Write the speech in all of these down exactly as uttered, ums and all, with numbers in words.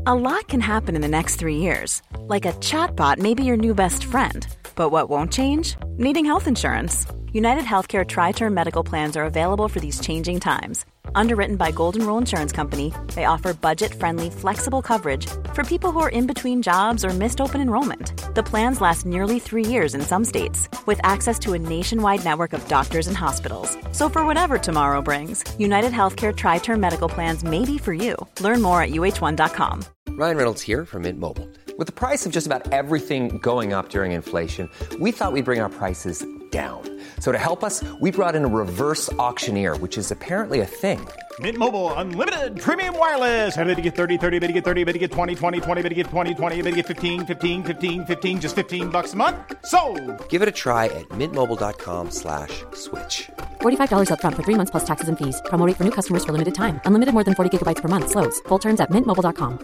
A lot can happen in the next three years. Like a chatbot may be your new best friend. But what won't change? Needing health insurance. United Healthcare Tri-Term Medical Plans are available for these changing times. Underwritten by Golden Rule Insurance Company, they offer budget-friendly, flexible coverage for people who are in between jobs or missed open enrollment. The plans last nearly three years in some states, with access to a nationwide network of doctors and hospitals. So for whatever tomorrow brings, United Healthcare Tri-Term Medical Plans may be for you. Learn more at U H one dot com. Ryan Reynolds here from Mint Mobile. With the price of just about everything going up during inflation, we thought we'd bring our prices down. So to help us, we brought in a reverse auctioneer, which is apparently a thing. Mint Mobile Unlimited Premium Wireless. How to get thirty, thirty, how to get thirty, how to get twenty, twenty, twenty, how to get twenty, twenty, how to get fifteen, fifteen, fifteen, fifteen, just fifteen bucks a month? Sold! Give it a try at mintmobile.com slash switch. forty-five dollars up front for three months plus taxes and fees. Promo rate for new customers for limited time. Unlimited more than forty gigabytes per month. Slows full terms at mint mobile dot com.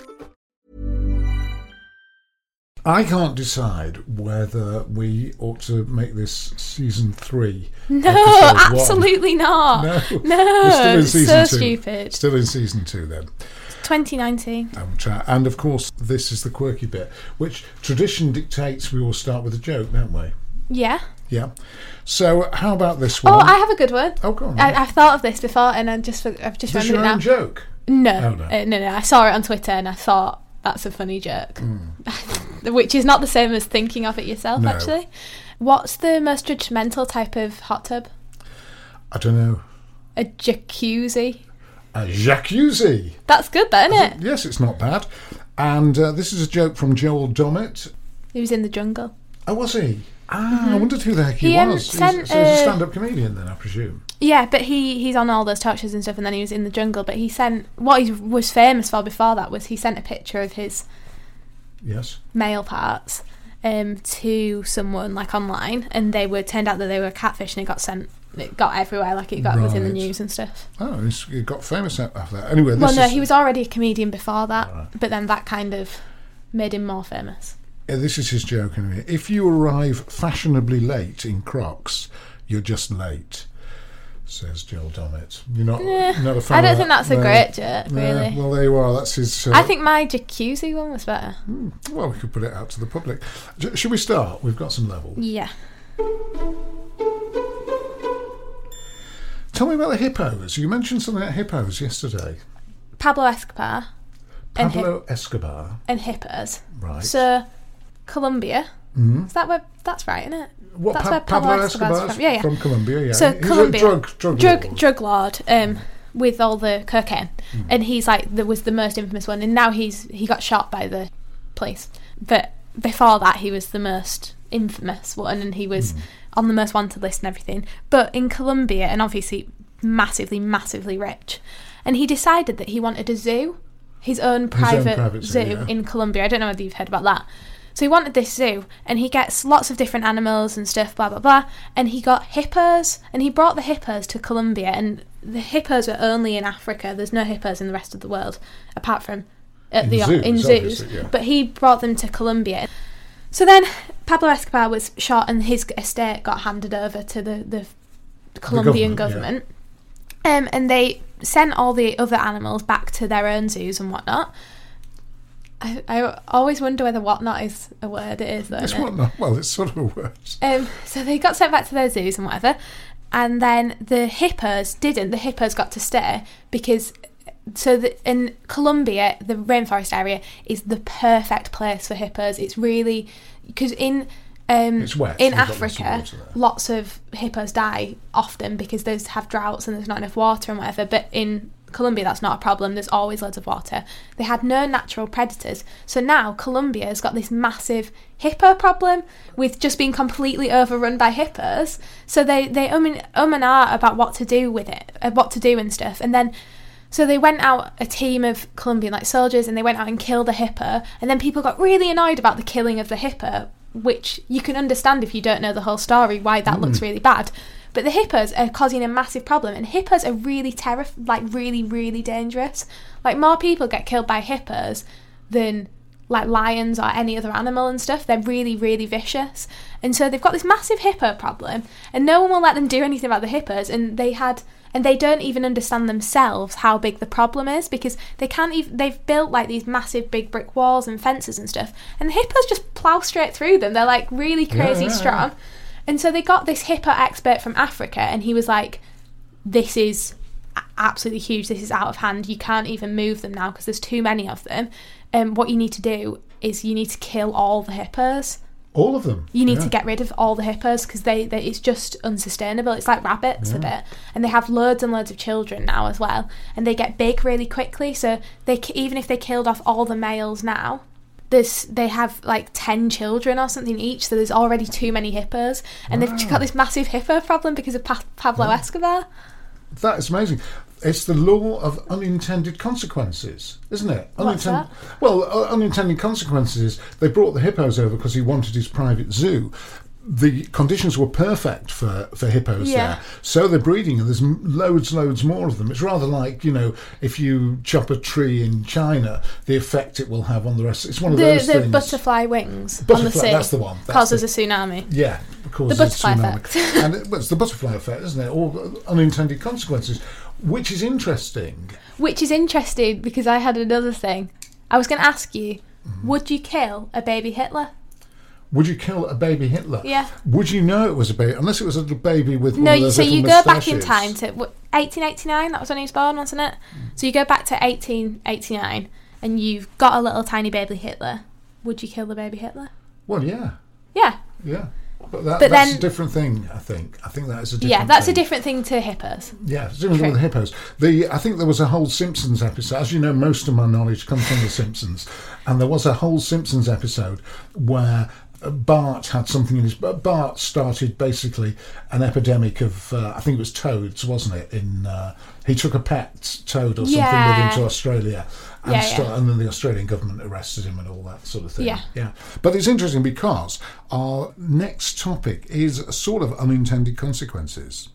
I can't decide whether we ought to make this season three. No, absolutely one. not. No, no We're still in season so two. stupid. Still in season two then. twenty nineteen. And of course, this is the quirky bit, which tradition dictates we all start with a joke, don't we? Yeah. Yeah. So how about this one? Oh, I have a good one. Oh, go on. I, I've thought of this before, and I just I've just is this remembered your it now. own joke? No, oh, no. Uh, no, no. I saw it on Twitter, and I thought that's a funny joke, mm. which is not the same as thinking of it yourself. No. Actually, what's the most judgmental type of hot tub? I don't know. A jacuzzi. A jacuzzi. That's good, though, isn't it? Yes, it's not bad. And uh, this is a joke from Joel Dommett. He was in the jungle. Oh, was he? Ah, mm-hmm. I wondered who the heck he, he um, was. Sent, he's, so he's a stand-up comedian then, I presume. Yeah, but he, he's on all those talk shows and stuff, and then he was in the jungle. But he sent... What he was famous for before that was he sent a picture of his yes male parts um, to someone, like, online, and they were turned out that they were catfish, and it got sent... It got everywhere, like it got right. was in the news and stuff. Oh, he got famous after that. Anyway, this well, no, is... he was already a comedian before that, right. but then that kind of made him more famous. Yeah, this is his joke anyway. If you arrive fashionably late in Crocs, you're just late, says Joel Dommett. You're not, nah, not a fan I don't of think that? that's a no. great joke, really. No. Well, there you are. That's his... Uh... I think my jacuzzi one was better. Hmm. Well, we could put it out to the public. Should we start? We've got some level. Yeah. Tell me about the hippos. You mentioned something about hippos yesterday. Pablo Escobar. Pablo and hi- Escobar. And hippos. Right. So, Colombia. Mm-hmm. Is that where... That's right, isn't it? What, that's pa- where Pablo, Pablo Escobar's, Escobar's from. Yeah, yeah. From Colombia, yeah. So, He's Colombia. a drug, drug, drug lord. Drug lord um, with all the cocaine. Mm. And he's like... There was the most infamous one. And now he's he got shot by the police. But before that, he was the most infamous one. And he was mm. on the most wanted list and everything. But in Colombia, and obviously... massively, massively rich. And he decided that he wanted a zoo, his own private, his own private zoo, zoo yeah. in Colombia. I don't know whether you've heard about that. So he wanted this zoo, and he gets lots of different animals and stuff, blah, blah, blah. And he got hippos, and he brought the hippos to Colombia, and the hippos are only in Africa. There's no hippos in the rest of the world, apart from at in the zoos, in zoos. Yeah. But he brought them to Colombia. So then Pablo Escobar was shot, and his estate got handed over to the, the Colombian the government. government. Yeah. Um, and they sent all the other animals back to their own zoos and whatnot. I, I always wonder whether whatnot is a word. It is, though. It's isn't it? whatnot. Well, it's sort of a word. Um, so they got sent back to their zoos and whatever. And then the hippos didn't. The hippos got to stay because... So the, in Colombia, the rainforest area is the perfect place for hippos. It's really... Because in... Um, it's wet. In We've Africa, lots of hippos die often because they have droughts and there's not enough water and whatever. But in Colombia, that's not a problem. There's always loads of water. They had no natural predators. So now Colombia has got this massive hippo problem with just being completely overrun by hippos. So they, they um, and, um and ah about what to do with it, uh, what to do and stuff. And then... So they went out, a team of Colombian like soldiers, and they went out and killed a hippo. And then people got really annoyed about the killing of the hippo, which you can understand if you don't know the whole story, why that mm. looks really bad. But the hippos are causing a massive problem, and hippos are really terrif- like really, really dangerous. Like, more people get killed by hippos than like lions or any other animal and stuff. They're really, really vicious. And so they've got this massive hippo problem, and no one will let them do anything about the hippos. And they had, and they don't even understand themselves how big the problem is, because they can't even, they've built like these massive big brick walls and fences and stuff, and the hippos just plough straight through them. They're like really crazy yeah, yeah, strong. yeah. And so they got this hippo expert from Africa, and he was like, this is absolutely huge, this is out of hand, you can't even move them now because there's too many of them. And um, what you need to do is you need to kill all the hippos. All of them? You need yeah. to get rid of all the hippos, because they, they it's just unsustainable. It's like rabbits yeah. a bit. And they have loads and loads of children now as well, and they get big really quickly. So they even if they killed off all the males now, there's they have like ten children or something each, so there's already too many hippos, and wow. they've got this massive hippo problem because of pa- Pablo yeah. Escobar. That is amazing. It's the law of unintended consequences, isn't it? What's Unintended, that? Well, uh, unintended consequences is they brought the hippos over because he wanted his private zoo. The conditions were perfect for, for hippos Yeah. there. So they're breeding, and there's m- loads, loads more of them. It's rather like, you know, if you chop a tree in China, the effect it will have on the rest. It's one of The, those the things. butterfly wings Butterfly, on the sea that's the one. That's causes the, a tsunami. Yeah, causes The butterfly a tsunami. effect. And it, well, it's the butterfly effect, isn't it? Or unintended consequences, which is interesting. Which is interesting because I had another thing. I was going to ask you, mm-hmm. would you kill a baby Hitler? Would you kill a baby Hitler? Yeah. Would you know it was a baby, unless it was a little baby with no, one of those so little you go back moustaches. in time to what, eighteen eighty-nine, that was when he was born, wasn't it? Mm. So you go back to eighteen eighty-nine and you've got a little tiny baby Hitler. Would you kill the baby Hitler? Well, yeah. Yeah. Yeah. But, that, but that's then, a different thing, I think. I think that is a different Yeah, that's thing. a different thing to hippos. Yeah, it's different thing with hippos. The, I think there was a whole Simpsons episode. As you know, most of my knowledge comes from The Simpsons. And there was a whole Simpsons episode where Bart had something in his... Bart started basically an epidemic of, uh, I think it was toads, wasn't it? In uh, he took a pet toad or something Yeah. with him to Australia. And, Yeah, sta- yeah. and then the Australian government arrested him and all that sort of thing. Yeah. yeah. But it's interesting because our next topic is a sort of unintended consequences.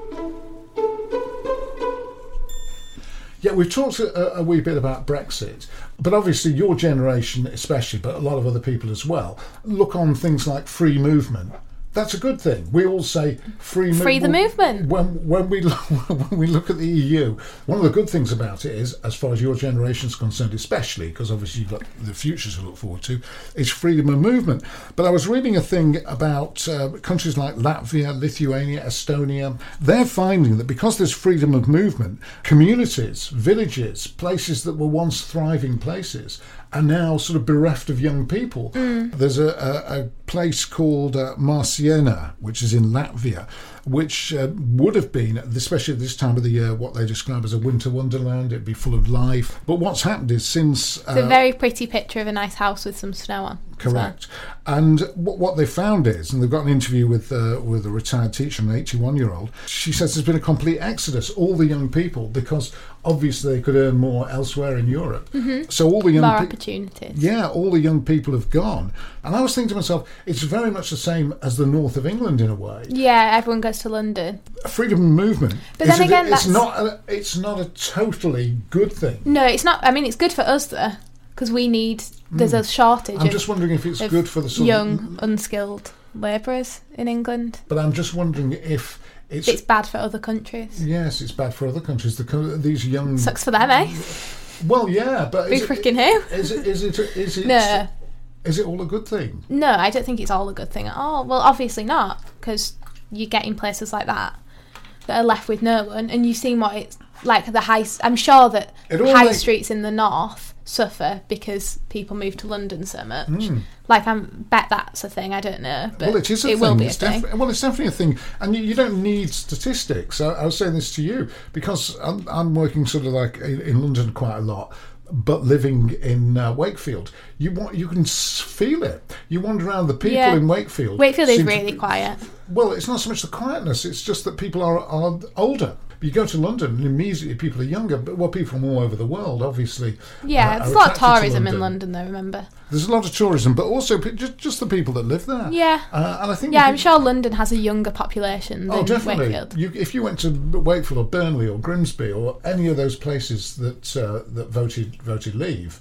Yeah, we've talked a, a wee bit about Brexit, but obviously your generation especially, but a lot of other people as well, look on things like free movement. That's a good thing. We all say free movement. Free the movement. When, when, we, when we look at the E U, one of the good things about it is, as far as your generation is concerned especially, because obviously you've got the future to look forward to, is freedom of movement. But I was reading a thing about uh, countries like Latvia, Lithuania, Estonia. They're finding that because there's freedom of movement, communities, villages, places that were once thriving places are now sort of bereft of young people. Mm. There's a, a, a place called uh, Marciana, which is in Latvia, which uh, would have been, especially at this time of the year, what they describe as a winter wonderland. It'd be full of life. But what's happened is since... Uh, It's a very pretty picture of a nice house with some snow on. Correct. So. And what, what they found is, and they've got an interview with uh, with a retired teacher, an eighty-one-year-old, she says there's been a complete exodus, all the young people, because obviously they could earn more elsewhere in Europe. Mm-hmm. So all the young More pe- opportunities. Yeah, all the young people have gone. And I was thinking to myself, it's very much the same as the north of England in a way. Yeah, everyone goes to London. Freedom of movement. But is then it- again, it's that's- not a, it's not a totally good thing. No, it's not. I mean, it's good for us though, because we need. There's a shortage. I'm of, just wondering if it's of good for the sort young, of, unskilled labourers in England. but I'm just wondering if it's, It's bad for other countries. yes, it's bad for other countries. The co- these young Sucks for them, eh? Well, yeah, but Who is it, freaking who? is it is it is it No. is it all a good thing? No, I don't think it's all a good thing at all. Well, obviously not, because you get in places like that that are left with no one, and you've seen what it's like. The high, I'm sure that It all high make- streets in the north suffer because people move to London so much. Mm. Like, I bet that's a thing. I don't know, but Well, it is a it thing. will be a It's thing. defi- well, it's definitely a thing, and you, you don't need statistics. I, I was saying this to you because I'm, I'm working sort of like in, in London quite a lot, but living in uh, Wakefield. You want you can s- feel it. You wander around, the people Yeah. in Wakefield. Wakefield is seem to really be- quiet. Well, it's not so much the quietness, it's just that people are, are older. You go to London and immediately people are younger, but well, people from all over the world, obviously. Yeah, uh, there's are a lot of attracted to tourism in London, though, remember? There's a lot of tourism, but also pe- just, just the people that live there. Yeah. Uh, and I think Yeah, if I'm you- sure London has a younger population than Oh, definitely. Wakefield. You, if you went to Wakefield or Burnley or Grimsby or any of those places that uh, that voted voted Leave,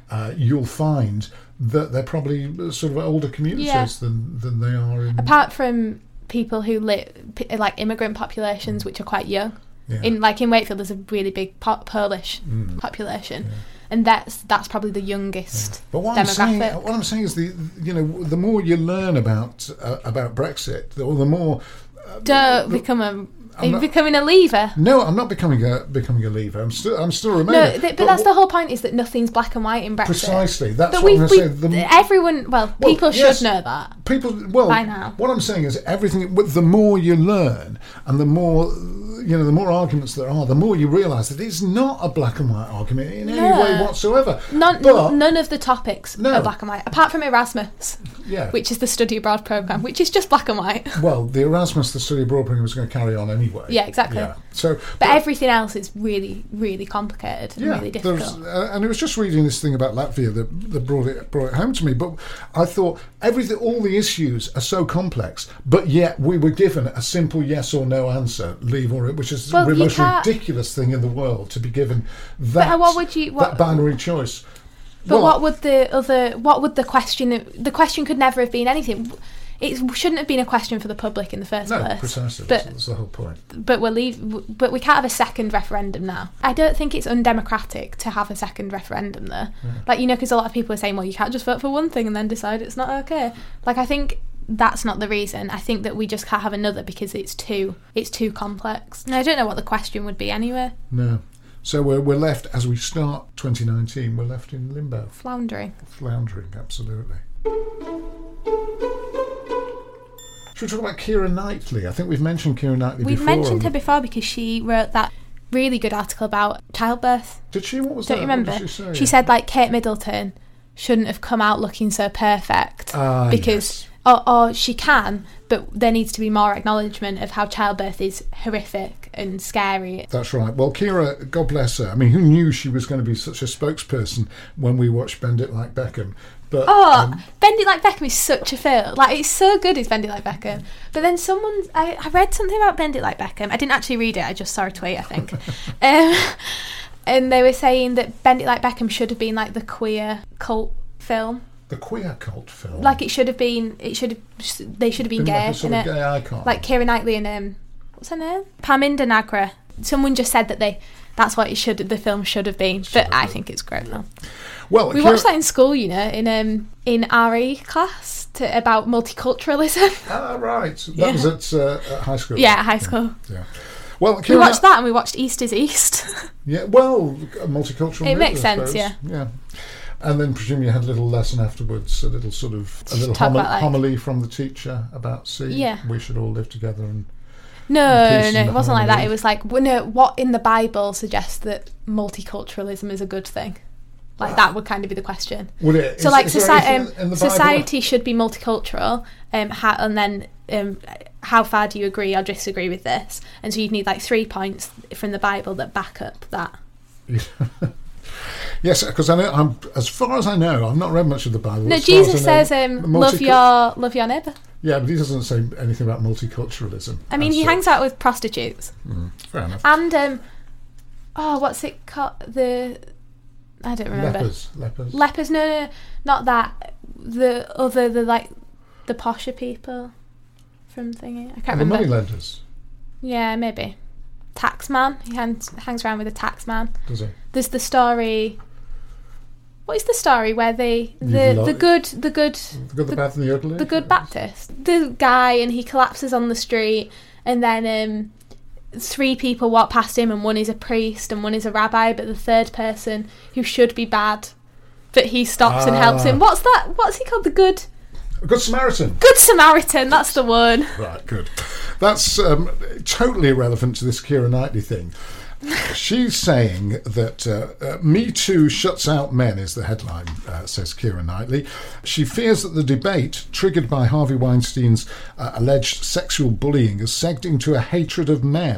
uh, you'll find that they're probably sort of older communities Yeah. than, than they are in... Apart from people who live, like immigrant populations, which are quite young. Yeah. In like in Wakefield, there's a really big po- Polish Mm. population, yeah. and that's that's probably the youngest yeah. But what demographic. I'm saying, what I'm saying is the you know the more you learn about uh, about Brexit, or the more uh, don't the, become a. I'm Are you not, becoming a leaver? No, I'm not becoming a becoming a leaver. I'm still I'm still remaining. No, th- but, but that's the whole point: is that nothing's black and white in Brexit. Precisely. That's but what we, I'm we, going to say. The, everyone, well, well people yes, should know that. People, well, by now. What I'm saying is everything. The more you learn, and the more you know, the more arguments there are, the more you realise that it's not a black and white argument in any no. way whatsoever. None, but, none of the topics no. are black and white, apart from Erasmus, yeah. which is the study abroad programme, which is just black and white. Well, the Erasmus, the study abroad programme, was going to carry on anyway. Yeah, exactly. Yeah. So, but, but everything else is really, really complicated and yeah, really difficult. Uh, and I was just reading this thing about Latvia that, that brought it brought it home to me. But I thought everything, all the issues are so complex, but yet we were given a simple yes or no answer, leave or which is well, the most can't... ridiculous thing in the world to be given that, but what would you, what... that binary choice. But well, what would the other? What would the question? The question could never have been anything. It shouldn't have been a question for the public in the first no, place. No, precisely. But, that's the whole point. But we'll leave. But we can't have a second referendum now. I don't think it's undemocratic to have a second referendum there. Yeah. Like, you know, because a lot of people are saying, well, you can't just vote for one thing and then decide it's not okay. Like, I think that's not the reason. I think that we just can't have another because it's too it's too complex. And I don't know what the question would be anyway. No. So we're we're left, as we start twenty nineteen, we're left in limbo. Floundering. Floundering, absolutely. Should we talk about Keira Knightley? I think we've mentioned Keira Knightley we've before. We've mentioned her before because she wrote that really good article about childbirth. Did she? What was Don't that? you remember? What did she say? She said, like, Kate Middleton shouldn't have come out looking so perfect uh, because... Yes. Or, or she can, but there needs to be more acknowledgement of how childbirth is horrific and scary. That's right. Well, Keira, God bless her. I mean, who knew she was going to be such a spokesperson when we watched Bend It Like Beckham? But oh, um, Bend It Like Beckham is such a film. Like, it's so good, is Bend It Like Beckham. But then someone, I, I read something about Bend It Like Beckham. I didn't actually read it. I just saw a tweet, I think. um, and they were saying that Bend It Like Beckham should have been like the queer cult film. The queer cult film. Like it should have been. It should have. They should have been, been gay. Like a sort in of it. gay icon. Like Keira Knightley and um, what's her name? Parminder Nagra. Someone just said that they. That's what it should. The film should have been. Should but I been. think it's great now. Well, we Keira... watched that in school, you know, in um in R E class to, about multiculturalism. Ah, right. That yeah. was at, uh, at high school. Yeah, at high school. Yeah. yeah. Well, Keira... we watched that and we watched East is East. yeah. Well, multicultural. It movie, makes I sense. suppose. Yeah. Yeah. And then presumably you had a little lesson afterwards, a little sort of a little Talk homily, about, like, homily from the teacher about see, yeah. we should all live together and no, and no, no, it wasn't harmony. like that. It was like, well, no, what in the Bible suggests that multiculturalism is a good thing? Like that would kind of be the question. Would it? So is, like is soci- um, society Bible? should be multicultural, um, ha- and then um, how far do you agree or disagree with this? And so you'd need like three points from the Bible that back up that. Yes, because I know, I'm, as far as I know, I've not read much of the Bible. No, as Jesus know, says, um, multicul- "Love your love your neighbour." Yeah, but he doesn't say anything about multiculturalism. I mean, he such. hangs out with prostitutes. Mm, fair enough. And um, oh, what's it called? The I don't remember. Lepers, lepers, lepers. No, no, not that. The other, the like, the posher people from thingy. I can't and remember. The moneylenders. Yeah, maybe. Taxman. He hangs, hangs around with a taxman. Does he? There's the story. What is the story where they the lo- the good the good the good the, the bad and the ugly? The good Baptist. The guy and he collapses on the street and then um, three people walk past him and one is a priest and one is a rabbi, but the third person who should be bad, but he stops ah. and helps him. What's that? What's he called? The good. Good Samaritan. Good Samaritan, that's the one. Right, good. That's um, totally irrelevant to this Keira Knightley thing. She's saying that uh, uh, Me Too shuts out men is the headline, uh, says Keira Knightley. She fears that the debate, triggered by Harvey Weinstein's uh, alleged sexual bullying, has segged into a hatred of men.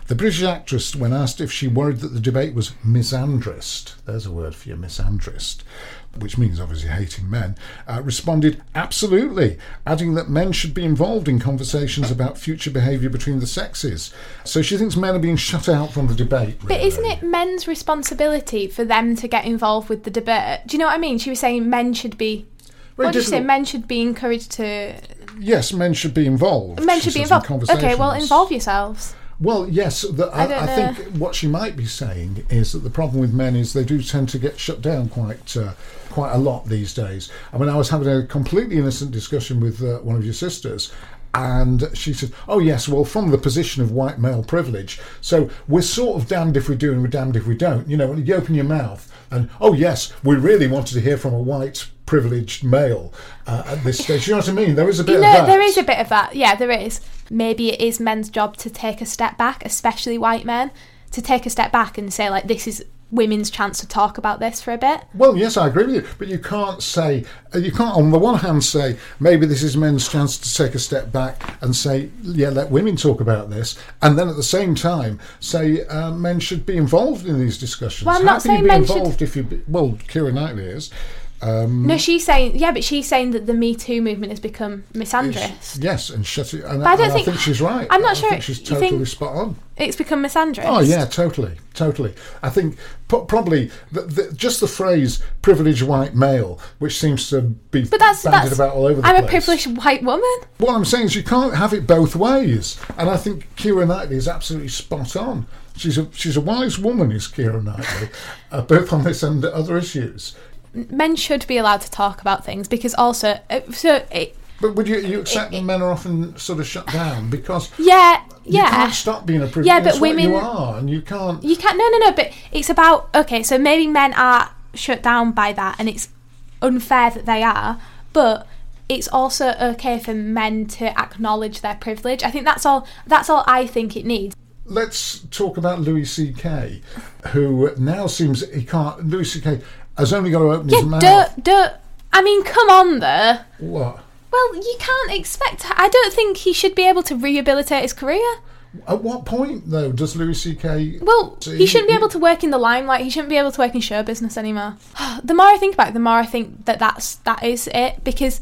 The British actress, when asked if she worried that the debate was misandrist, there's a word for you, misandrist, which means obviously hating men, uh, responded, absolutely, adding that men should be involved in conversations about future behaviour between the sexes. So she thinks men are being shut out from the debate. Really. But isn't it men's responsibility for them to get involved with the debate? Do you know what I mean? She was saying men should be... Very what did you say? difficult. Men should be encouraged to... Yes, men should be involved. Men she should be says, in involved. Okay, well, conversations. involve yourselves. Well, yes, the, I, I don't I know. think what she might be saying is that the problem with men is they do tend to get shut down quite uh, quite a lot these days. I mean, I was having a completely innocent discussion with uh, one of your sisters, and she said, oh yes, well, from the position of white male privilege, so we're sort of damned if we do and we're damned if we don't. You know, when you open your mouth and, oh yes, we really wanted to hear from a white privileged male uh, at this stage. You know what I mean? There is a bit You of know, that. there is a bit of that. Yeah, there is. Maybe it is men's job to take a step back, especially white men, to take a step back and say, like, this is women's chance to talk about this for a bit. Well, yes, I agree with you, but you can't say, you can't on the one hand say, maybe this is men's chance to take a step back and say, yeah, let women talk about this, and then at the same time say uh, men should be involved in these discussions. Well, I'm How not can you saying be men should- involved if you, be, well, Keira Knightley is. Um, No, she's saying, yeah, but she's saying that the Me Too movement has become misandrist. Yes, and shut it. And, But I don't and think- I think she's right. I'm not I sure- think she's you totally think- spot on. It's become misandrist. Oh yeah, totally, totally. I think po- probably the, the, just the phrase "privileged white male," which seems to be But that's, bandied that's about all over the I'm place. a privileged white woman. What I'm saying is you can't have it both ways, and I think Keira Knightley is absolutely spot on. She's a she's a wise woman, is Keira Knightley, uh, both on this and other issues. Men should be allowed to talk about things because also, uh, so it, But would you you accept that men are often sort of shut down because yeah, you yeah. can't stop being a privileged? Yeah, but it's what women- you are, and you can't. You can't. No, no, no. But it's about okay. So maybe men are shut down by that, and it's unfair that they are. But it's also okay for men to acknowledge their privilege. I think that's all. That's all I think it needs. Let's talk about Louis C K, who now seems he can't. Louis C K has only got to open his Yeah, mouth. don't, don't. I mean, come on, though. What? Well, you can't expect. I don't think he should be able to rehabilitate his career. At what point, though, does Louis C K... Well, so he shouldn't be able to work in the limelight. He shouldn't be able to work in show business anymore. The more I think about it, the more I think that that's, that is it. Because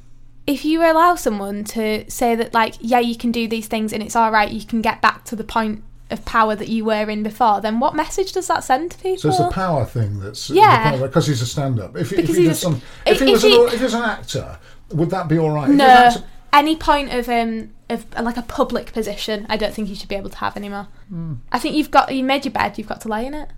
if you allow someone to say that, like, yeah, you can do these things and it's all right, you can get back to the point of power that you were in before, then what message does that send to people? So it's the power thing that's... Yeah. Because he's a stand-up. If, if, Because he he's does a- some, if, if- he was if an, he- if he was an actor, would that be all right? If he No, was an actor- any point of um of like a public position, I don't think you should be able to have anymore. Mm. I think you've got you made your bed, you've got to lay in it.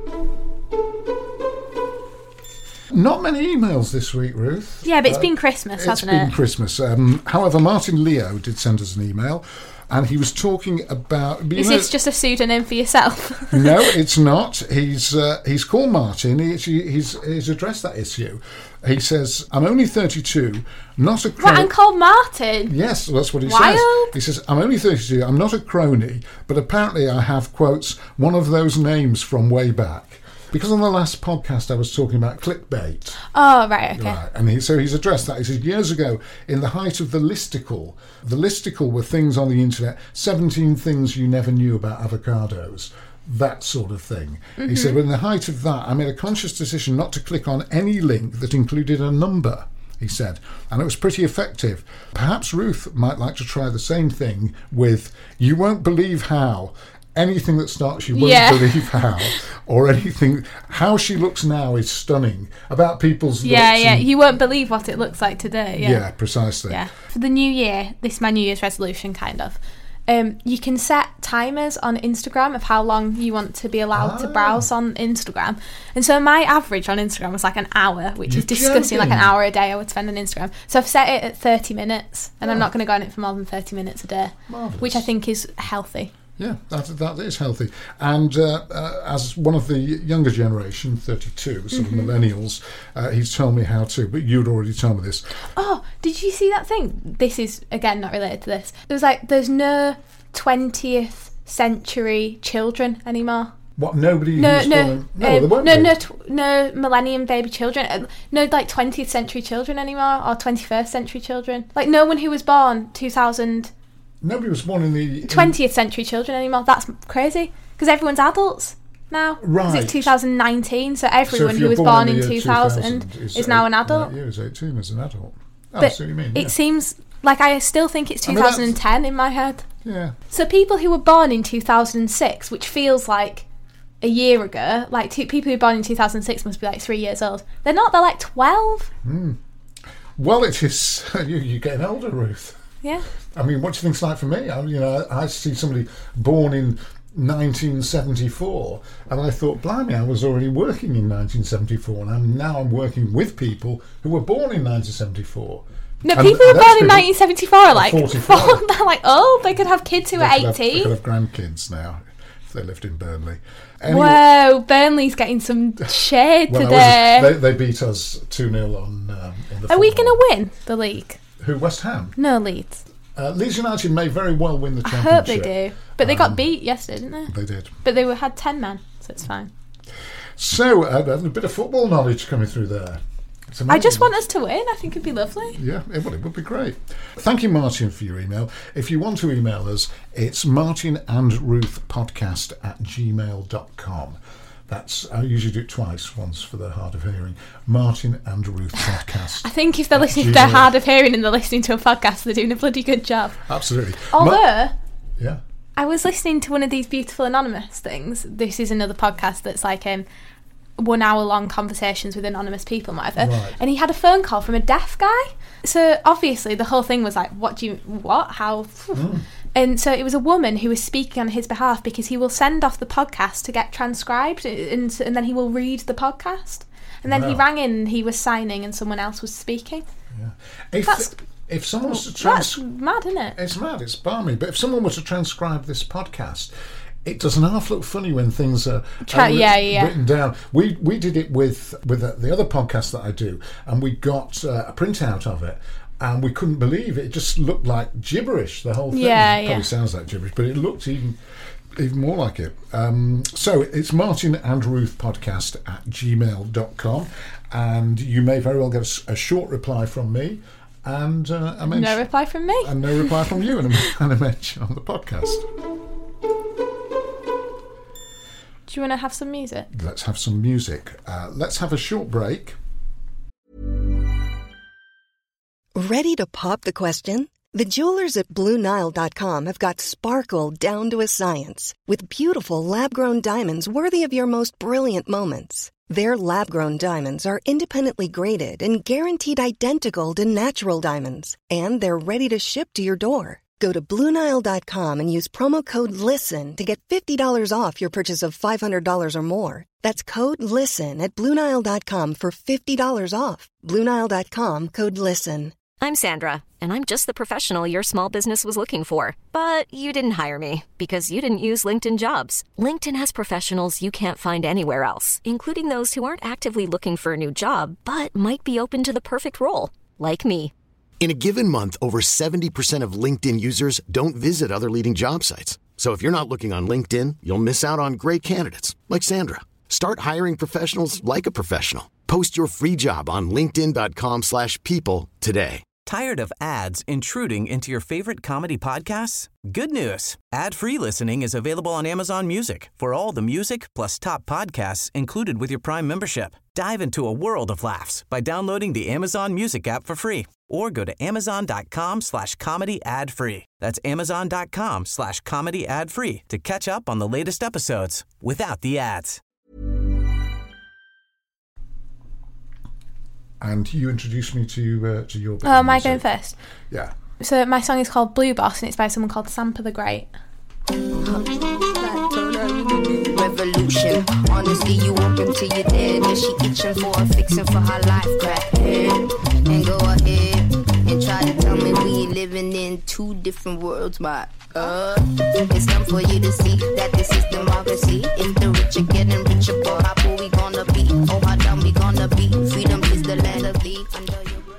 Not many emails this week, Ruth. Yeah, but it's Uh, been Christmas, It's hasn't been it? Christmas. Um, however, Martin Leo did send us an email, and he was talking about... you Is know- this just a pseudonym for yourself? No, it's not. He's uh, he's called Martin. He, he's he's addressed that issue. He says, "I'm only thirty-two, not a Right, crony." I'm called Martin. Yes, that's what he Wild. says. He says, "I'm only thirty-two. I'm not a crony, but apparently I have quotes one of those names from way back." Because on the last podcast I was talking about clickbait. Oh, right, okay. Right, and he, so he's addressed that. He says, years ago, in the height of the listicle, the listicle were things on the internet, seventeen things you never knew about avocados, that sort of thing. Mm-hmm. He said, well, in the height of that, I made a conscious decision not to click on any link that included a number, he said, and it was pretty effective. Perhaps Ruth might like to try the same thing with, you won't believe how. Anything that starts, you won't Yeah. believe how, or anything. How she looks now is stunning. About people's Yeah, looks yeah. and- You won't believe what it looks like today. Yeah. yeah, precisely. Yeah. For the new year, this is my New Year's resolution, kind of. Um, you can set timers on Instagram of how long you want to be allowed to Ah. browse on Instagram. And so my average on Instagram was like an hour, which You're is disgusting. Like an joking. hour a day I would spend on Instagram. So I've set it at thirty minutes, and I'm Oh. not going to go on it for more than thirty minutes a day, Marvellous. which I think is healthy. Yeah, that that is healthy. And uh, uh, as one of the younger generation, thirty-two, sort Mm-hmm. of millennials, uh, he's told me how to, but you'd already told me this. Oh, did you see that thing? This is, again, not related to this. There was like, there's no twentieth century children anymore. What, nobody No, who's no, fallen... No, um, there won't no, be. no, tw- no millennium baby children. Uh, No, like twentieth century children anymore, or twenty-first century children. Like no one who was born two thousand Nobody was born in the... In twentieth century children anymore. That's crazy. Because everyone's adults now. Right. It's two thousand nineteen, so everyone so who was born, born in, in two thousand, is, is now eight, an adult. Right, yeah, is eighteen as an adult. Oh, but I see what you mean. It yeah. seems like I still think it's I two mean, thousand ten in my head. Yeah. So people who were born in two thousand six, which feels like a year ago, like two, people who were born in two thousand six must be like three years old. They're not, they're like twelve. Mm. Well, it is, you, you're getting older, Ruth. Yeah. I mean, what do you think it's like for me? I, you know, I see somebody born in nineteen seventy-four, and I thought, blimey, I was already working in nineteen seventy-four, and I'm, now I'm working with people who were born in nineteen seventy-four. No, and people who were born in people nineteen seventy-four are like, forty-four. they're like, oh, they could have kids who They are could have- eighteen. They could have grandkids now if they lived in Burnley. Anyway, Whoa, Burnley's getting some shade well, I today. wasn't- they, they beat us two nil on um, in the Are we football. going to win the league? Who, West Ham? No, Leeds. Uh, Leeds United may very well win the I championship. hope they do. But they got Um, beat yesterday, didn't they? They did. But they were, had ten men, so it's fine. So, uh, a bit of football knowledge coming through there. It's amazing. I just want us to win. I think it'd be lovely. Yeah, it would, it would be great. Thank you, Martin, for your email. If you want to email us, it's martinandruthpodcast at gmail dot com. That's, I usually do it twice, once for the hard of hearing. Martin and Ruth podcast. I think if they're listening to Gmail. their hard of hearing and they're listening to a podcast, they're doing a bloody good job. Absolutely. Although, Ma- yeah. I was listening to one of these beautiful anonymous things. This is another podcast that's like um, one hour long conversations with anonymous people and whatever. Right. And he had a phone call from a deaf guy. So obviously the whole thing was like, what do you, what, how? Mm. And so it was a woman who was speaking on his behalf because he will send off the podcast to get transcribed and, and then he will read the podcast. And then Wow. he rang in and he was signing and someone else was speaking. Yeah. If, That's- if someone was to That's trans- mad, isn't it? It's mad, it's balmy. But if someone were to transcribe this podcast, it doesn't half look funny when things are, Try, are writ- yeah, yeah. written down. We we did it with with the, the other podcast that I do, and we got uh, a printout of it, and we couldn't believe it. It just looked like gibberish. The whole thing Yeah, it probably yeah. sounds like gibberish, but it looked even even more like it. Um, so it's Martin and Ruth podcast at gmail dot com, and you may very well get a, s- a short reply from me. And uh, a mention, No reply from me. and no reply from you, and a, and a mention on the podcast. Do you want to have some music? Let's have some music. Uh, let's have a short break. Ready to pop the question? The jewelers at Blue Nile dot com have got sparkle down to a science with beautiful lab-grown diamonds worthy of your most brilliant moments. Their lab-grown diamonds are independently graded and guaranteed identical to natural diamonds, and they're ready to ship to your door. Go to Blue Nile dot com and use promo code LISTEN to get fifty dollars off your purchase of five hundred dollars or more. That's code LISTEN at Blue Nile dot com for fifty dollars off. Blue Nile dot com, code LISTEN. I'm Sandra, and I'm just the professional your small business was looking for. But you didn't hire me because you didn't use LinkedIn Jobs. LinkedIn has professionals you can't find anywhere else, including those who aren't actively looking for a new job, but might be open to the perfect role, like me. In a given month, over seventy percent of LinkedIn users don't visit other leading job sites. So if you're not looking on LinkedIn, you'll miss out on great candidates like Sandra. Start hiring professionals like a professional. Post your free job on linkedin dot com slash people today. Tired of ads intruding into your favorite comedy podcasts? Good news. Ad-free listening is available on Amazon Music for all the music plus top podcasts included with your Prime membership. Dive into a world of laughs by downloading the Amazon Music app for free or go to amazon dot com slash comedy ad free. That's amazon dot com slash comedy ad free to catch up on the latest episodes without the ads. And you introduced me to uh, to your bit Oh, of am I music. going first? Yeah. So my song is called Blue Boss and it's by someone called Sampa the Great. Revolution. Honestly, you walk into your dead and she itching for a fixing for her life. Crack head and go ahead and try to tell me we living in two different worlds. My uh, it's time for you to see that this is democracy. If the rich are getting richer, boy, how poor we gonna be? Oh, how dumb we gonna be? Freedom is the land of the under your.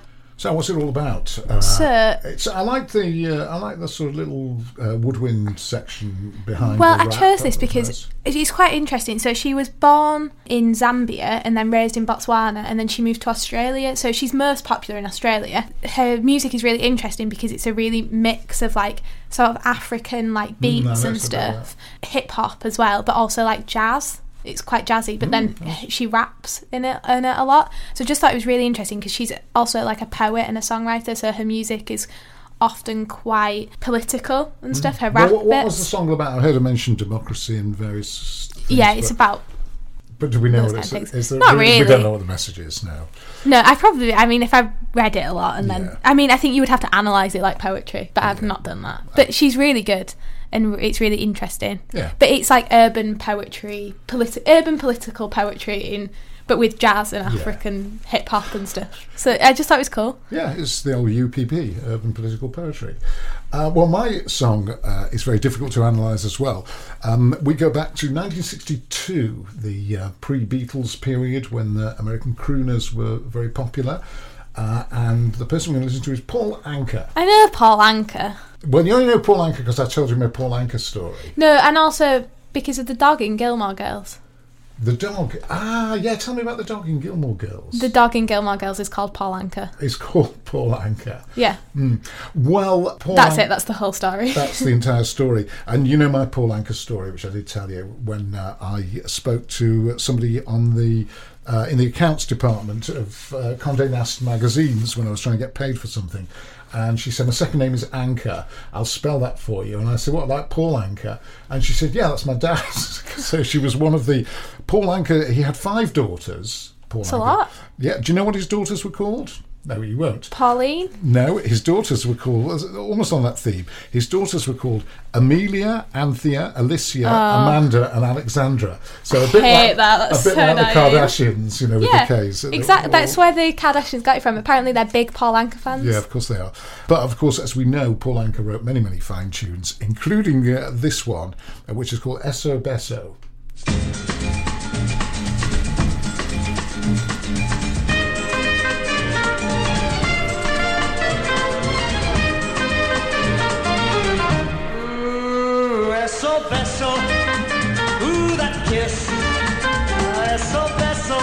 So what's it all about? Uh, so it's, I like the uh, I like the sort of little uh, woodwind section behind. Well, the I rap. chose That this was because nice. it's quite interesting. So she was born in Zambia and then raised in Botswana, and then she moved to Australia. So she's most popular in Australia. Her music is really interesting because it's a really mix of like sort of African like beats Mm, I and noticed about stuff, hip hop as well, but also like jazz. It's quite jazzy, but then she raps in it, in it a lot. So I just thought it was really interesting because she's also like a poet and a songwriter, so her music is often quite political and stuff. Her rap Well, what, what was bits. the song about? I heard her mention democracy and various things. Yeah, it's but, about... But do we know those what kind it's... of things. Is there, Not we, really. We don't know what the message is now. No, I probably... I mean, if I read it a lot and then... Yeah. I mean, I think you would have to analyse it like poetry, but I've not done that. But she's really good and it's really interesting. Yeah. But it's like urban poetry, politi- urban political poetry in... but with jazz and Yeah. African hip-hop and stuff. So I just thought it was cool. Yeah, it's the old U P P, Urban Political Poetry. Uh, well, my song uh, is very difficult to analyse as well. Um, we go back to nineteen sixty-two, the uh, pre-Beatles period when the American crooners were very popular. Uh, and the person we're going to listen to is Paul Anka. I know Paul Anka. Well, you only know Paul Anka because I told you my Paul Anka story. No, and also because of the dog in Gilmore Girls. The dog. Ah, yeah, tell me about the dog in Gilmore Girls. The dog in Gilmore Girls is called Paul Anka. It's called Paul Anka. Yeah. Mm. Well, Paul That's An- it, that's the whole story. That's the entire story. And you know my Paul Anka story, which I did tell you when uh, I spoke to somebody on the uh, in the accounts department of uh, Condé Nast magazines when I was trying to get paid for something. And she said, my second name is Anka. I'll spell that for you. And I said, what, like Paul Anka? And she said, yeah, that's my dad. So she was one of the... Paul Anka, he had five daughters. Paul That's a Anka. lot. Yeah. Do you know what his daughters were called? No, you won't. Pauline? No, his daughters were called, almost on that theme, his daughters were called Amelia, Anthea, Alicia, Amanda and Alexandra. So a bit hate like, that, that's a bit so like naive. the Kardashians, you know, with Yeah, the Ks. exactly. That's where the Kardashians got it from. Apparently they're big Paul Anka fans. Yeah, of course they are. But of course, as we know, Paul Anka wrote many, many fine tunes, including uh, this one, uh, which is called Eso Beso. Eso beso, ooh, that kiss. Eso beso,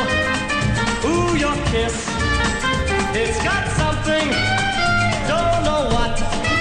ooh, your kiss. It's got something, don't know what,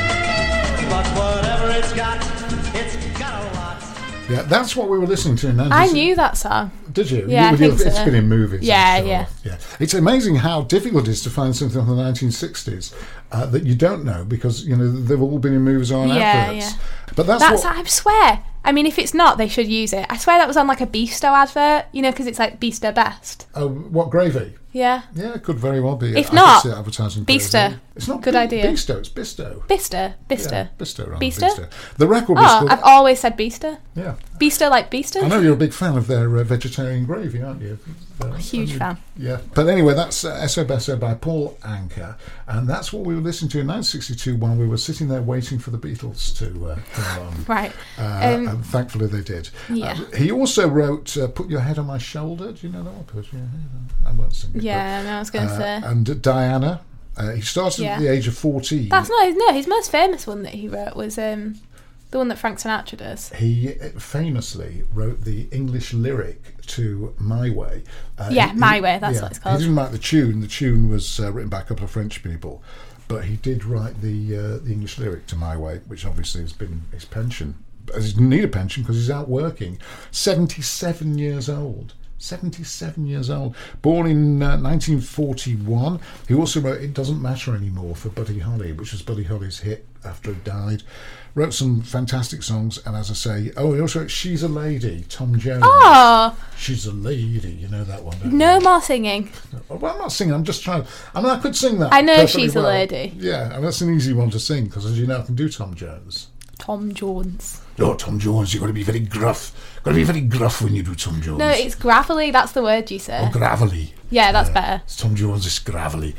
but whatever it's got, it's got a lot. Yeah, that's what we were listening to in nineteen I knew that song. Did you? Yeah, you, I think It's so. been in movies. Yeah, I'm sure. yeah. yeah. It's amazing how difficult it is to find something from the nineteen sixties uh, that you don't know because, you know, they've all been in movies or on Yeah, adverts. yeah. But that's, That's, what... I swear. I mean, if it's not, they should use it. I swear that was on like a Beasto advert, you know, because it's like Beasto Best. Oh, what, gravy? Yeah. Yeah, it could very well be. If I not, could see it advertising Beasto. gravy. It's not Good Bi- idea. Bisto, it's Bisto. Bisto. Bisto. Yeah, Bisto, rather. Beasto? Bisto. The record was Oh, called... I've always said Beasto. Yeah. Beasto like Beasto? I know you're a big fan of their uh, vegetarian gravy, aren't you? Uh, Huge you- fan. Yeah. But anyway, that's uh, Eso Beso by Paul Anka. And that's what we were listening to in nineteen sixty-two while we were sitting there waiting for the Beatles to uh, come along. Right. Uh, Um, and thankfully they did. Yeah. Uh, he also wrote uh, Put Your Head on My Shoulder. Do you know that one? Put Your Head on... I won't sing it. Yeah, but, no, I was going to uh, say. And Diana. Uh, he started Yeah. at the age of fourteen. That's not, no, his most famous one that he wrote was um, the one that Frank Sinatra does. He famously wrote the English lyric to My Way. Uh, Yeah, he- My he- Way, that's yeah, what it's called. He didn't write the tune. The tune was uh, written by a couple of French people. But he did write the uh, the English lyric to My Way, which obviously has been his pension. But he didn't need a pension because he's out working. seventy-seven years old. seventy-seven years old. Born in uh, nineteen forty-one. He also wrote It Doesn't Matter Anymore for Buddy Holly, which was Buddy Holly's hit after he died. Wrote some fantastic songs, and as I say, oh, he also wrote She's a Lady, Tom Jones. Oh, She's a Lady, you know that one, don't no you? more singing. Well, I'm not singing, I'm just trying. I mean, I could sing that. I know perfectly She's a well. Lady. Yeah, and that's an easy one to sing, because as you know, I can do Tom Jones. Tom Jones. Oh, Tom Jones, you've got to be very gruff. Got to be very gruff when you do Tom Jones. No, it's gravelly, that's the word you say. Oh, gravelly. Yeah, that's better. It's Tom Jones is gravelly.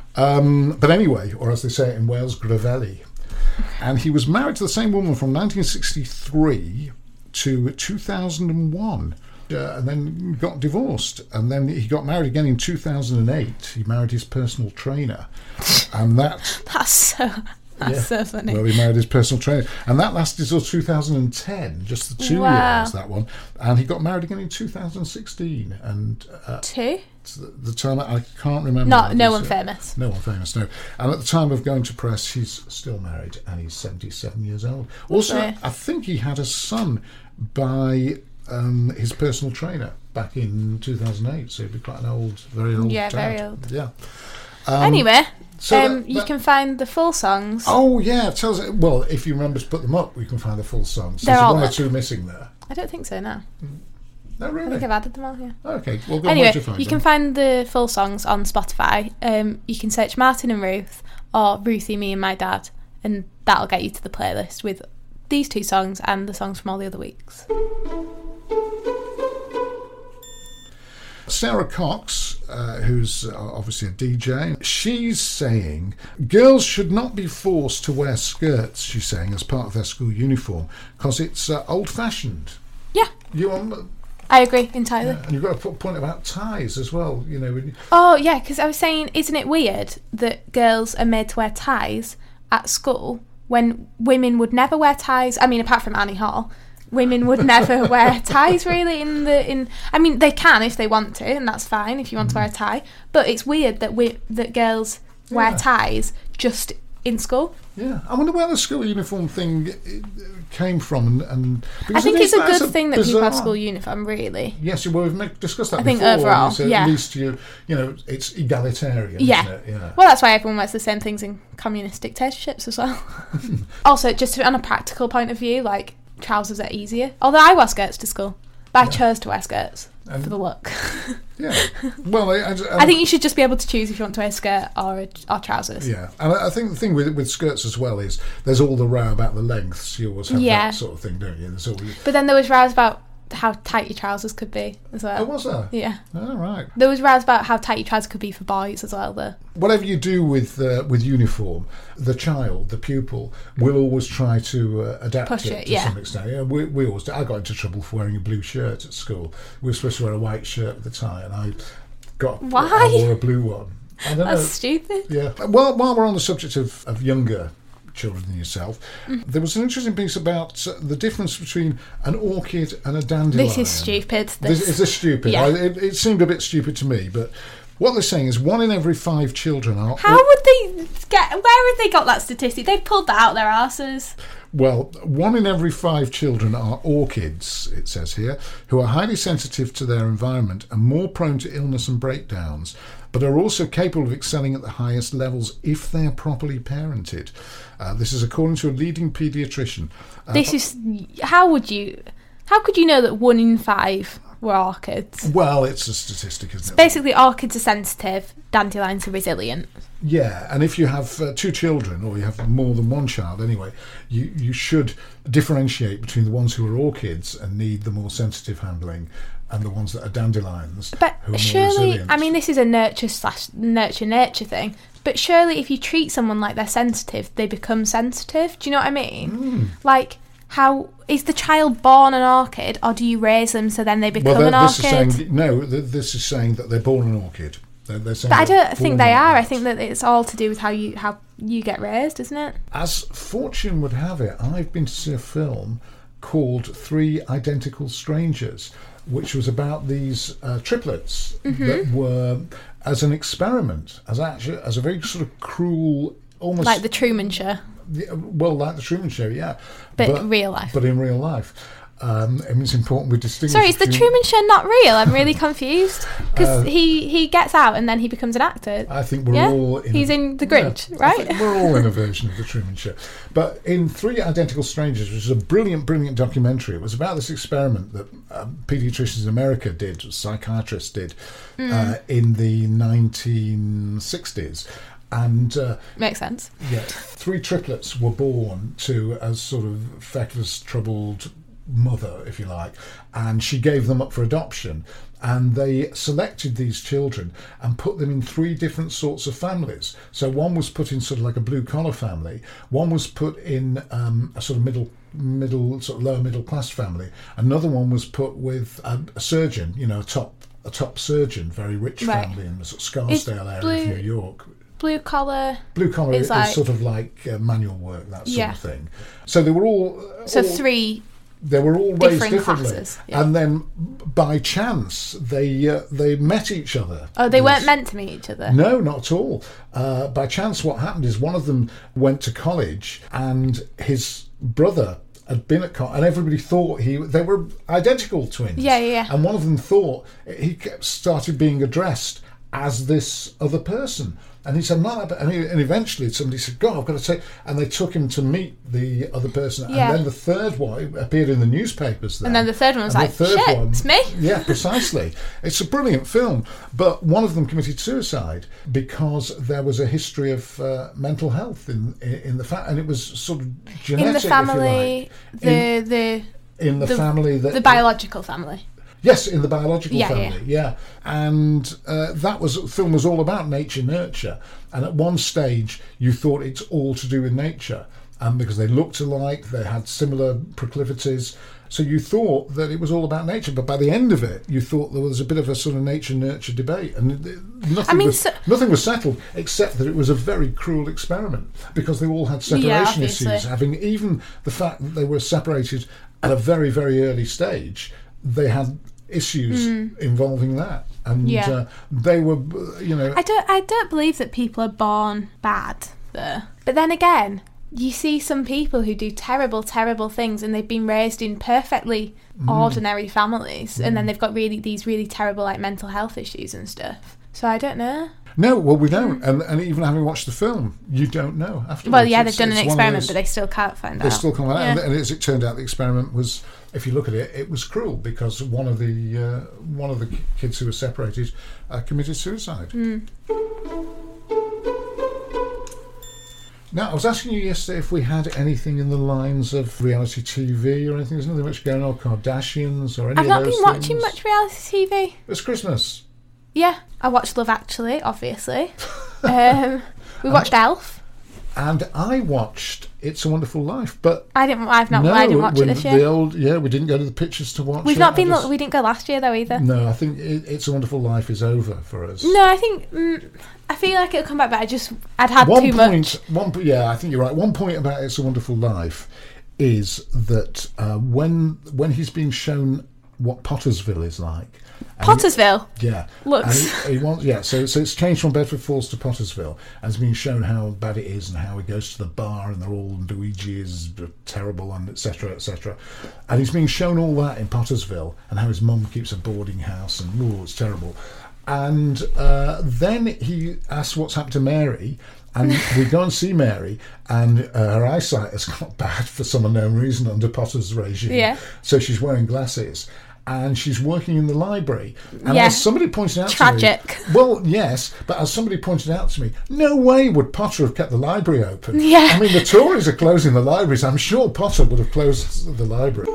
Um, but anyway, or as they say it in Wales, gravelly. And he was married to the same woman from nineteen sixty-three to two thousand one. uh, and then got divorced. And then he got married again in two thousand eight. He married his personal trainer. And that... That's so... That's yeah. so funny. Well, he married his personal trainer. And that lasted till two thousand ten, just the two wow. years, that one. And he got married again in two thousand sixteen. And uh, Two? The, the time, I can't remember. Not, no one uh, famous. No one famous, no. And at the time of going to press, he's still married and he's seventy-seven years old. Also, okay. I think he had a son by um, his personal trainer back in two thousand eight. So he'd be quite an old, very old Yeah, dad. very old. Yeah. Um, anyway... So um, that, you that, can find the full songs. Oh yeah, tell us. Well, if you remember to put them up, we can find the full songs. They're There's all one or up. two missing there. I don't think so. No. No, really. I think I've added them all. Yeah. Okay. Well, go anyway, on, you, find you them? can find the full songs on Spotify. Um, you can search Martin and Ruth or Ruthie, Me and My Dad, and that'll get you to the playlist with these two songs and the songs from all the other weeks. Sarah Cox, uh, who's obviously a D J, she's saying girls should not be forced to wear skirts, she's saying, as part of their school uniform, because it's uh, old-fashioned. Yeah. You um, I agree entirely. Yeah, and you've got a point about ties as well, you know. When you... Oh, yeah, because I was saying, isn't it weird that girls are made to wear ties at school when women would never wear ties? I mean, apart from Annie Hall. Women would never wear ties, really. In the in, I mean, they can if they want to, and that's fine if you want mm. to wear a tie. But it's weird that we that girls yeah. wear ties just in school. Yeah, I wonder where the school uniform thing came from, and, and I think it it's is, a good a thing that bizarre... people have school uniform. Really. Yes, well, we've discussed that I think before. overall, so yeah. At least you, you know, it's egalitarian. Yeah. Isn't it? Yeah. Well, that's why everyone wears the same things in communist dictatorships as well. Also, just on a practical point of view, like. Trousers are easier. Although I wear skirts to school, but yeah. I chose to wear skirts and for the look. Yeah. Well, I, I, I, I think you should just be able to choose if you want to wear a skirt or a, or trousers. Yeah, and I think the thing with with skirts as well is there's all the row about the lengths. You always have yeah. that sort of thing, don't you? There's all... But then there was rows about how tight your trousers could be as well. Oh, was there? Yeah. Oh, right. There was rows about how tight your trousers could be for boys as well, though. Whatever you do with uh, with uniform, the child, the pupil, will always try to uh, adapt Push it, it to yeah. some extent. Yeah, we, we always do. I got into trouble for wearing a blue shirt at school. We were supposed to wear a white shirt with a tie, and I got Why? I wore a blue one. I don't That's know. stupid. Yeah. Well, while we're on the subject of, of younger children than yourself, mm. there was an interesting piece about uh, the difference between an orchid and a dandelion. This is stupid. This, this is this stupid. Yeah. I, it, it seemed a bit stupid to me, but what they're saying is one in every five children are... How would they get... Where have they got that statistic? They've pulled that out their arses. Well, one in every five children are orchids, it says here, who are highly sensitive to their environment and more prone to illness and breakdowns, but are also capable of excelling at the highest levels if they are properly parented. Uh, this is according to a leading paediatrician. Uh, this is... How would you... How could you know that one in five were orchids? Well, it's a statistic, isn't it? Basically, orchids are sensitive, dandelions are resilient. Yeah, and if you have uh, two children, or you have more than one child anyway, you, you should differentiate between the ones who are orchids and need the more sensitive handling and the ones that are dandelions. But who are surely, more resilient. I mean, this is a nurture slash nurture nature thing, but surely if you treat someone like they're sensitive, they become sensitive. Do you know what I mean? Mm. Like, how is the child born an orchid, or do you raise them so then they become well, an this orchid? Is saying, no, th- this is saying that they're born an orchid. They're, they're saying but I don't think they are. Orchids. I think that it's all to do with how you how you get raised, isn't it? As fortune would have it, I've been to see a film called Three Identical Strangers, which was about these uh, triplets mm-hmm. that were, as an experiment, as actually as a very sort of cruel, almost like the Truman Show. Yeah, well, like the Truman Show, yeah, but, but real life. But in real life, um, and it's important we distinguish. Sorry, is the between... Truman Show not real? I'm really confused because uh, he he gets out and then he becomes an actor. I think we're yeah? all. In He's a, in The Grinch, yeah, right? I think we're all in a version of the Truman Show. But in Three Identical Strangers, which is a brilliant, brilliant documentary, it was about this experiment that um, paediatricians in America did, psychiatrists did, mm. uh, in the nineteen sixties. And uh, makes sense. Yeah, three triplets were born to as sort of feckless, troubled mother, if you like, and she gave them up for adoption. And they selected these children and put them in three different sorts of families. So one was put in sort of like a blue-collar family, one was put in um, a sort of middle, middle, sort of lower middle-class family, another one was put with a, a surgeon, you know, a top a top surgeon, very rich Right. family in the sort of Scarsdale area blue- of New York. Blue collar. Blue collar is is, like- sort of like uh, manual work, that sort Yeah. of thing. So they were all... So all, three. They were all raised different differently, classes, yeah. and then by chance they uh, they met each other. Oh, they These- weren't meant to meet each other. No, not at all. Uh, by chance, what happened is one of them went to college, and his brother had been at college, and everybody thought he they were identical twins. Yeah, yeah, yeah. And one of them thought he kept started being addressed as this other person. And he said, no, but, and, he, and eventually somebody said, God, I've got to take, and they took him to meet the other person. Yeah. And then the third one appeared in the newspapers then. And then the third one was And like, the third shit, one- it's me. Yeah, precisely. It's a brilliant film. But one of them committed suicide because there was a history of uh, mental health in, in in the fact, and it was sort of genetic, In the family, if you like. the, in, the, in the, the family that the biological family. Yes, in the biological Yeah, family, yeah. And uh, that was the film was all about nature nurture. And at one stage, you thought it's all to do with nature, um, because they looked alike, they had similar proclivities. So you thought that it was all about nature, but by the end of it, you thought there was a bit of a sort of nature nurture debate, and it- nothing I mean, was so- nothing was settled except that it was a very cruel experiment because they all had separation Yeah, issues, obviously. having even the fact that they were separated at a very very early stage. They had issues involving that, and Yeah. uh, they were, you know, I don't I don't believe that people are born bad though. But then again, you see some people who do terrible, terrible things and they've been raised in perfectly ordinary families and then they've got really these really terrible like mental health issues and stuff. So I don't know. no, well, we don't, and, and even having watched the film, you don't know afterwards. Well, yeah, they've It's- done an it's one of experiment, those- but they still can't find they out. still come out, Yeah. and, and as it turned out, the experiment was, if you look at it, it was cruel because one of the uh, one of the kids who were separated uh, committed suicide. Hmm. Now, I was asking you yesterday if we had anything in the lines of reality T V or anything. There's nothing much going on, Kardashians or any I've of not those been watching things. much reality T V. It's Christmas. Yeah, I watched Love Actually, obviously. um, we watched Elf. And I watched It's a Wonderful Life, but I didn't. I've not. no, I didn't watch it when this the year. old, yeah, we didn't go to the pictures to watch We've it. not I been. just- We didn't go last year though either. No, I think it, It's a Wonderful Life is over for us. No, I think mm, I feel like it'll come back, but I just I'd had one too point, much. one po- yeah, I think you're right. One point about It's a Wonderful Life is that uh, when when he's being shown what Pottersville is like, and Pottersville. he- yeah, Looks- and he, he wants, yeah. So so it's changed from Bedford Falls to Pottersville, and it's been shown how bad it is, and how he goes to the bar, and they're all Luigi is terrible, and et cetera, et cetera. And he's being shown all that in Pottersville, and how his mum keeps a boarding house, and oh, it's terrible. And uh, then he asks what's happened to Mary, and we go and see Mary, and uh, her eyesight has got bad for some unknown reason under Potter's regime. Yeah. So she's wearing glasses, and she's working in the library. And Yeah. as somebody pointed out Tragic. to me... Well, yes, but as somebody pointed out to me, no way would Potter have kept the library open. Yeah. I mean, the Tories are closing the libraries. I'm sure Potter would have closed the library.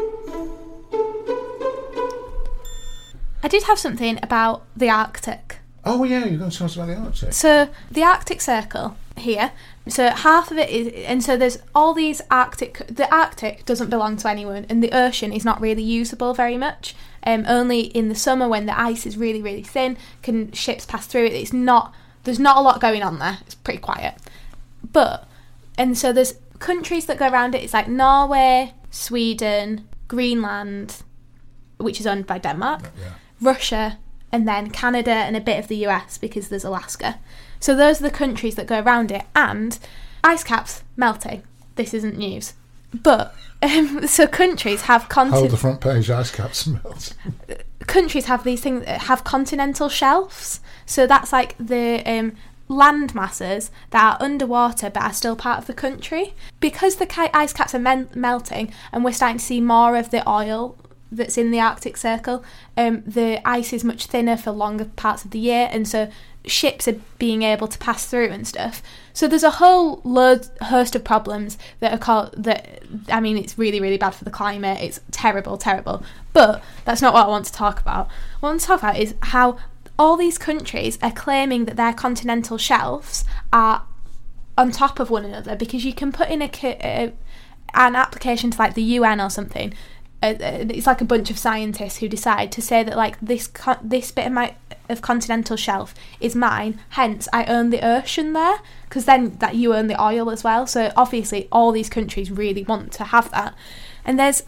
I did have something about the Arctic. Oh, yeah, you're going to tell us about the Arctic. So the Arctic Circle here. So half of it is, and so there's all these Arctic. The Arctic doesn't belong to anyone, and the ocean is not really usable very much. Um, only in the summer when the ice is really, really thin, can ships pass through it. It's not. There's not a lot going on there. It's pretty quiet. But and so there's countries that go around it. It's like Norway, Sweden, Greenland, which is owned by Denmark, Yeah. Russia, and then Canada and a bit of the U S because there's Alaska. So those are the countries that go around it, and ice caps melting. This isn't news. But, um, so countries have Hold the continent. front page, ice caps melt. Countries have these things, have continental shelves. So that's like the um, land masses that are underwater but are still part of the country. Because the ki- ice caps are men- melting and we're starting to see more of the oil that's in the Arctic Circle, um, the ice is much thinner for longer parts of the year, and so ships are being able to pass through and stuff. So there's a whole load, host of problems that are called that I mean, it's really, really bad for the climate. It's terrible, terrible. But that's not what I want to talk about. What I want to talk about is how all these countries are claiming that their continental shelves are on top of one another, because you can put in a, a an application to like the U N or something. Uh, it's like a bunch of scientists who decide to say that like this con- this bit of my of continental shelf is mine, hence I own the ocean there, because then that you own the oil as well. So obviously all these countries really want to have that. And there's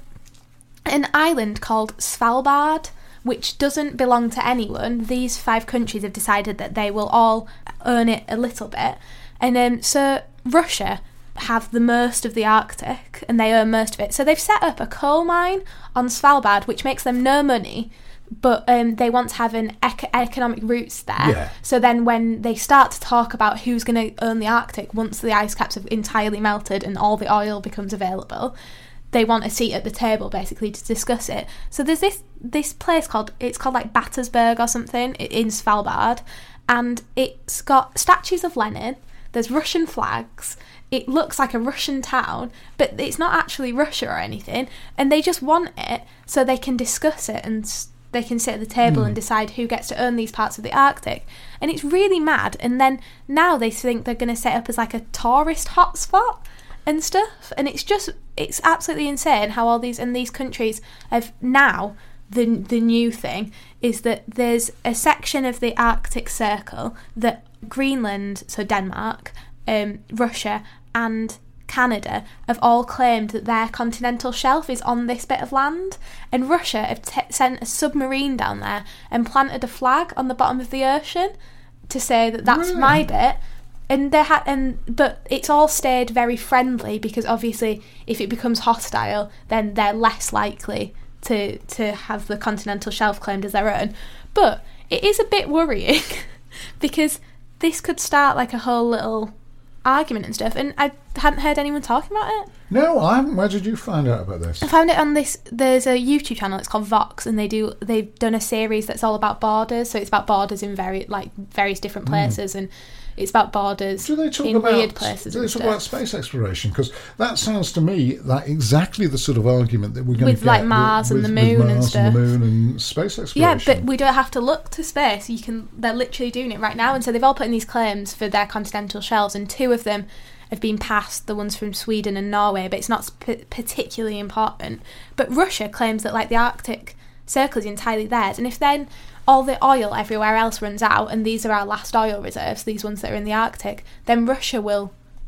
an island called Svalbard, which doesn't belong to anyone. These five countries have decided that they will all own it a little bit. And um, so Russia have the most of the Arctic, and they own most of it. So they've set up a coal mine on Svalbard, which makes them no money, but um, they want to have an ec- economic roots there. Yeah. So then when they start to talk about who's going to own the Arctic, once the ice caps have entirely melted and all the oil becomes available, they want a seat at the table basically to discuss it. So there's this this place called, it's called like Battersburg or something in Svalbard, and it's got statues of Lenin, there's Russian flags, it looks like a Russian town, but it's not actually Russia or anything, and they just want it so they can discuss it and they can sit at the table mm. and decide who gets to own these parts of the Arctic. And it's really mad. And then now they think they're going to set up as like a tourist hotspot and stuff, and it's just, it's absolutely insane how all these, and these countries have now, the the new thing is that there's a section of the Arctic Circle that Greenland, so Denmark, um, Russia and Canada have all claimed that their continental shelf is on this bit of land, and Russia have t- sent a submarine down there and planted a flag on the bottom of the ocean to say that that's really? my bit. And they ha- and but it's all stayed very friendly, because obviously if it becomes hostile, then they're less likely to to have the continental shelf claimed as their own. But it is a bit worrying because this could start like a whole little argument and stuff, and I hadn't heard anyone talking about it. No, I haven't. Where did you find out about this? I found it on this, there's a YouTube channel, it's called Vox, and they do they've done a series that's all about borders. So it's about borders in very like various different places, mm. and it's about borders do they talk in about, weird places. Do they and talk stuff. about space exploration? Because that sounds to me like exactly the sort of argument that we're going with to get like Mars with, and the with moon Mars and stuff. And the moon and space exploration. Yeah, but we don't have to look to space. You can. They're literally doing it right now, and so they've all put in these claims for their continental shelves, and two of them have been passed, the ones from Sweden and Norway, but it's not p- particularly important. But Russia claims that like the Arctic Circle is entirely theirs, and if then all the oil everywhere else runs out and these are our last oil reserves, these ones that are in the Arctic, then Russia will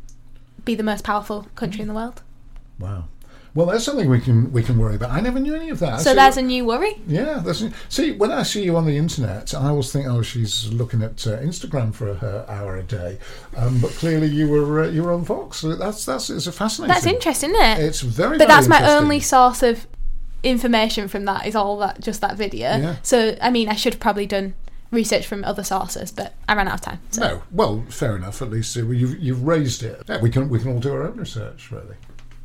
be the most powerful country in the world. Wow. Well, that's something we can we can worry about. I never knew any of that. So see, there's a new worry? Yeah. That's, see, when I see you on the internet, I always think, oh, she's looking at uh, Instagram for her hour a day. Um, but clearly you were uh, you were on Vox. So that's, that's it's a fascinating. That's interesting, isn't it? It's very, But very that's my interesting. only source of information from that, is all that, just that video. Yeah. So, I mean, I should have probably done research from other sources, but I ran out of time. So. No, well, fair enough. At least uh, you've you've raised it. Yeah, we can we can all do our own research, really.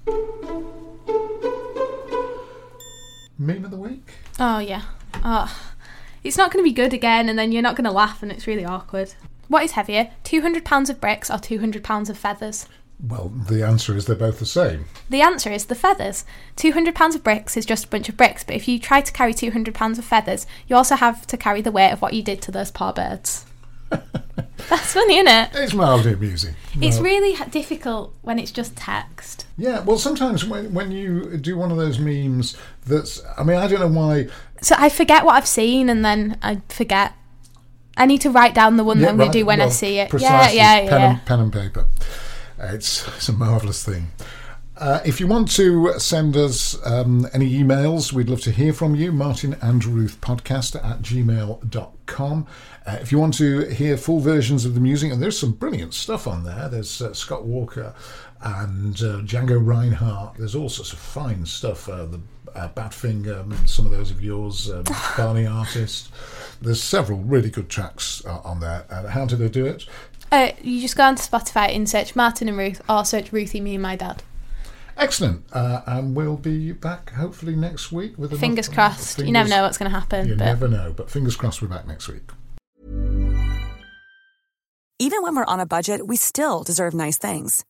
Meme of the week. Oh yeah. Oh, it's not going to be good again, and then you're not going to laugh, and it's really awkward. What is heavier, two hundred pounds of bricks or two hundred pounds of feathers? Well, the answer is they're both the same. The answer is the feathers. two hundred pounds of bricks is just a bunch of bricks, but if you try to carry two hundred pounds of feathers, you also have to carry the weight of what you did to those poor birds. That's funny, isn't it? It's mildly amusing. It's Well, really ha- difficult when it's just text. Yeah, well, sometimes when when you do one of those memes that's... I mean, I don't know why... So I forget what I've seen, and then I forget. I need to write down the one Yeah, that I'm going right, to do when well, I see it. Precisely, Yeah, yeah, yeah. pen, yeah. And, pen and paper. Uh, it's, it's a marvellous thing. Uh, if you want to send us um, any emails, we'd love to hear from you. Martin and Ruth podcast at gmail dot com. Uh, if you want to hear full versions of the music, and there's some brilliant stuff on there. There's uh, Scott Walker and uh, Django Reinhardt. There's all sorts of fine stuff. Uh, the uh, Badfinger, some of those of yours, um, Barney Artist. There's several really good tracks uh, on there. Uh, how do they do it? Uh, you just go onto Spotify and search Martin and Ruth, or search Ruthie, Me and My Dad. Excellent. Uh, and we'll be back hopefully next week with another, Fingers crossed. Fingers, you never know what's going to happen. You but... never know, but fingers crossed we're back next week. Even when we're on a budget, we still deserve nice things.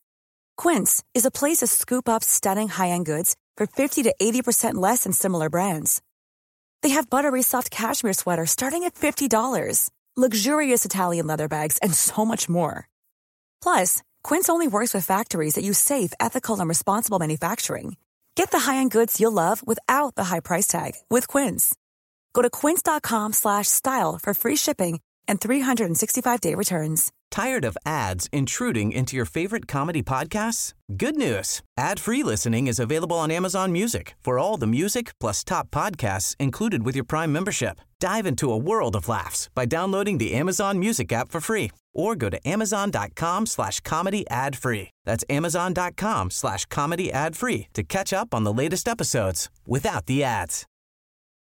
Quince is a place to scoop up stunning high-end goods for fifty to eighty percent less than similar brands. They have buttery soft cashmere sweaters starting at fifty dollars, luxurious Italian leather bags, and so much more. Plus, Quince only works with factories that use safe, ethical, and responsible manufacturing. Get the high-end goods you'll love without the high price tag with Quince. Go to quince.com slash style for free shipping and three sixty-five day returns. Tired of ads intruding into your favorite comedy podcasts? Good news. Ad-free listening is available on Amazon Music for all the music plus top podcasts included with your Prime membership. Dive into a world of laughs by downloading the Amazon Music app for free or go to amazon.com slash comedy ad free. That's amazon.com slash comedy ad free to catch up on the latest episodes without the ads.